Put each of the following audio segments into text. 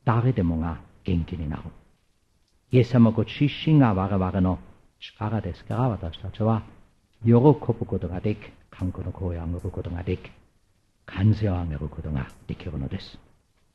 誰でもが元気になる。イエス様ご自身が我々の力ですから、私たちは喜ぶことができ、観光の声を上げることができ、歓声を上げることができるのです。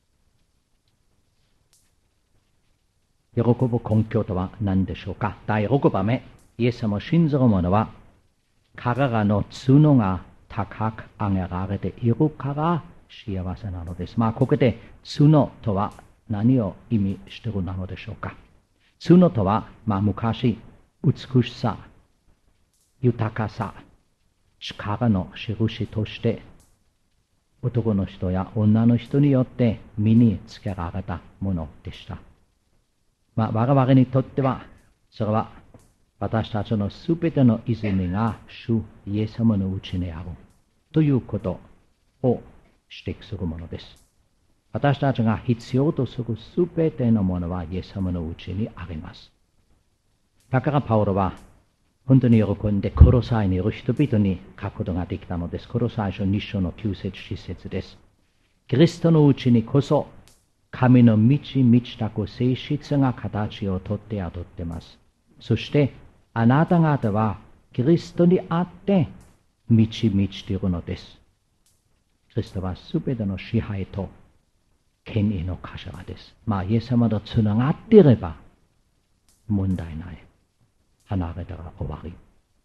喜ぶ根拠とは何でしょうか。第6番目、イエス様を信じる者は、彼らの角が高く上げられているから幸せなのです。ここで角とは何を意味しているのでしょうか。角とは、昔、美しさ、豊かさ、力の印として、男の人や女の人によって身につけられたものでした。我々にとっては、それは私たちのすべての泉が主イエス様のうちにあるということを指摘するものです。私たちが必要とするすべてのものはイエス様のうちにあります。だからパウロは本当に喜んでコロサイにいる人々に書くことができたのです。コロサイ書2章の9節10節です。キリストのうちにこそ神の満ち満ちた性質が形をとって宿っています。そしてあなた方はキリストにあって満ち満ちているのです。キリストはすべての支配と権威の頭です。イエス様とつながっていれば問題ない。離れたら終わり。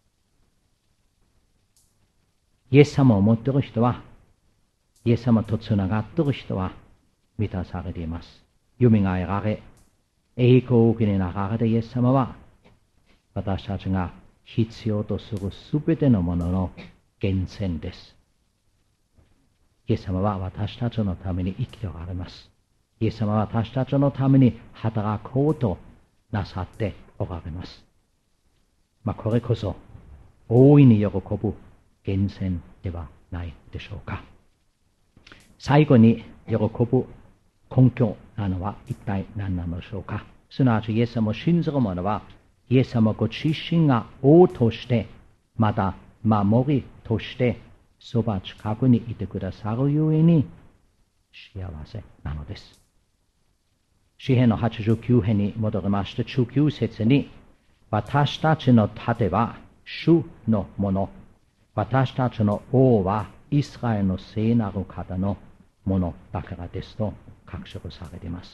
イエス様を持っている人は、イエス様とつながっている人は満たされています。蘇られ、栄光を受けになられたイエス様は、私たちが必要とするすべてのものの源泉です。イエス様は私たちのために生きておられます。イエス様は私たちのために働こうとなさっておられます。これこそ大いに喜ぶ源泉ではないでしょうか。最後に喜ぶ根拠なのは一体何なのでしょうか。すなわちイエス様を信じる者は、イエス様ご自身が王として、また守りとして、そば近くにいてくださるゆえに幸せなのです。詩編の89編に戻りまして、19節に、私たちの盾は主のもの、私たちの王はイスラエルの聖なる方のものだからですと確証されています。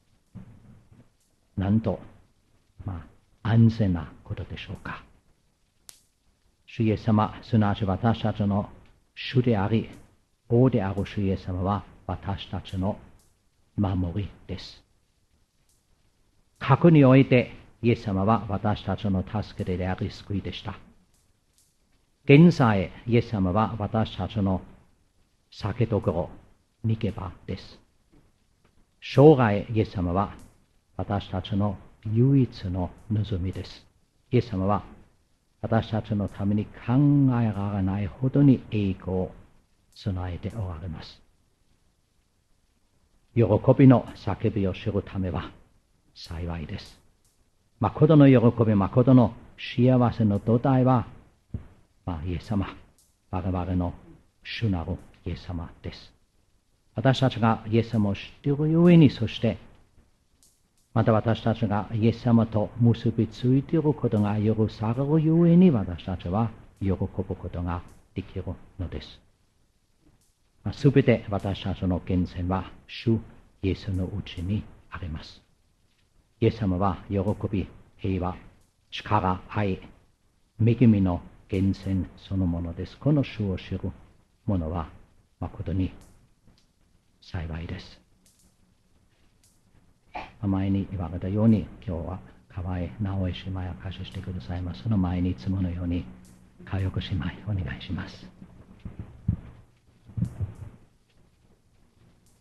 なんと、安全なことでしょうか。主イエス様、すなわち私たちの主であり、王である主イエス様は私たちの守りです。過去においてイエス様は私たちの助けであり救いでした。現在、イエス様は私たちの避けどころ、逃げ場です。将来、イエス様は私たちの唯一の望みです。イエス様は私たちのために考えられないほどに栄光を備えておられます。喜びの叫びを知るためは幸いです。誠の喜び、誠の幸せの土台は、イエス様、我々の主なるイエス様です。私たちがイエス様を知っているゆえに、そしてまた私たちがイエス様と結びついていることが許されるゆえに、私たちは喜ぶことができるのです。すべて私たちの源泉は主イエスのうちにあります。イエス様は喜び、平和、力、愛、恵みの源泉そのものです。この主を知る者は誠に幸いです。前に言われたように、今日は河合直江姉妹を感謝してくださいます。その前にいつものように、佳代子姉妹お願いします。